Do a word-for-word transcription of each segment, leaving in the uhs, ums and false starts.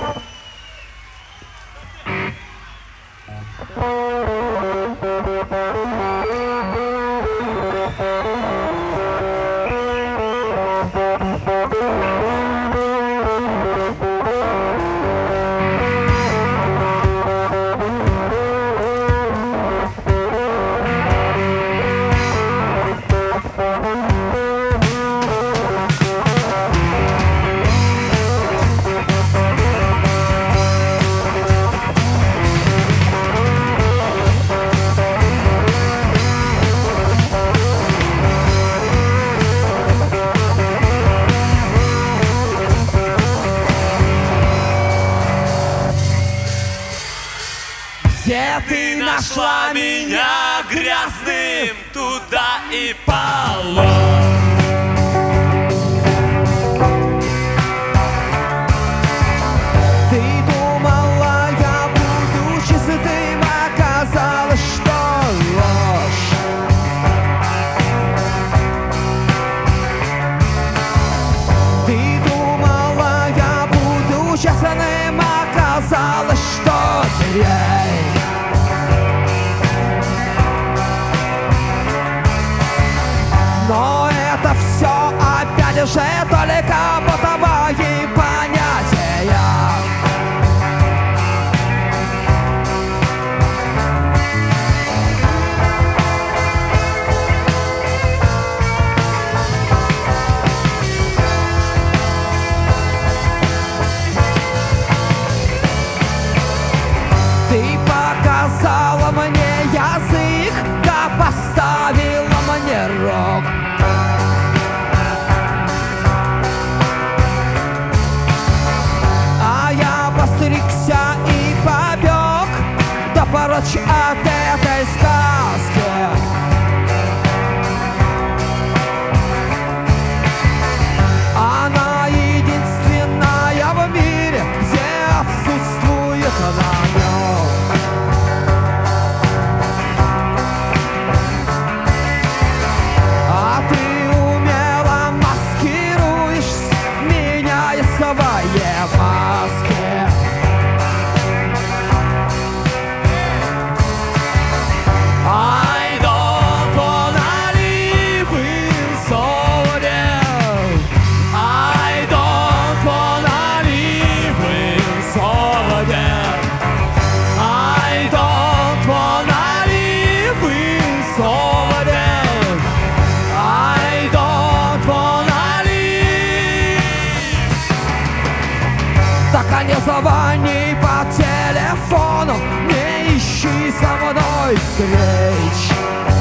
Где ты нашла меня грязным, туда и положь. Ты думала, я буду чистым, оказалось, что ложь. Ты думала, я буду честным, оказалось, что дрянь. Но это все опять же только бытовые понятия. Ты показала мне язык, да поставила мне рог. А я постригся и побег, да прочь от этой сказки. Она единственная в мире, где отсутствует намек. А ты умело маскируешь, меняя свои маски. I don't wanna live in sorrow. I don't wanna live in sorrow. I don't wanna live in sorrow. I don't wanna live. Так а не звони по телефону, не ищи со мной встреч.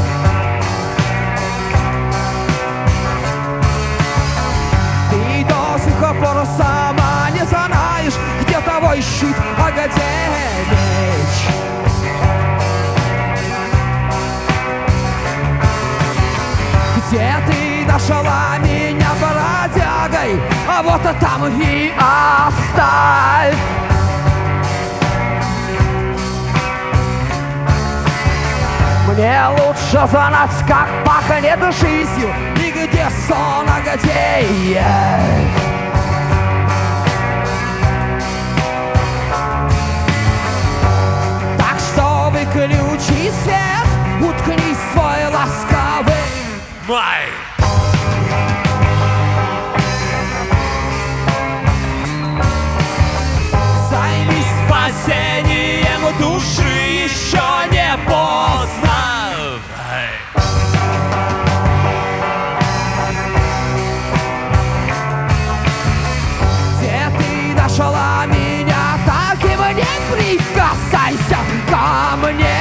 Ты до сих пор сама не знаешь, где твой щит, а где меч. Где ты нашла меня бродягой, а вот там и оставь. Мне лучше знать, как пахнет жизнью, и где сон, а где я. Так что выключи свет, уткнись в свой ласковый Май. займись Спасением души еще не поздно. Где ты нашла меня, так и мне прикасайся ко мне.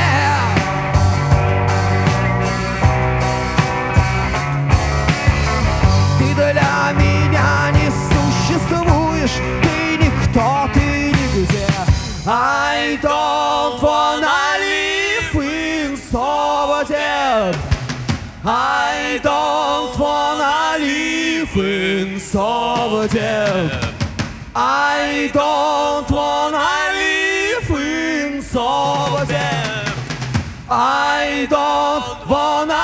Ты для меня не существуешь, ты никто, ты нигде. I don't wanna live in solitude. I don't wanna live in solitude. I don't wanna live in solitude. I don't wanna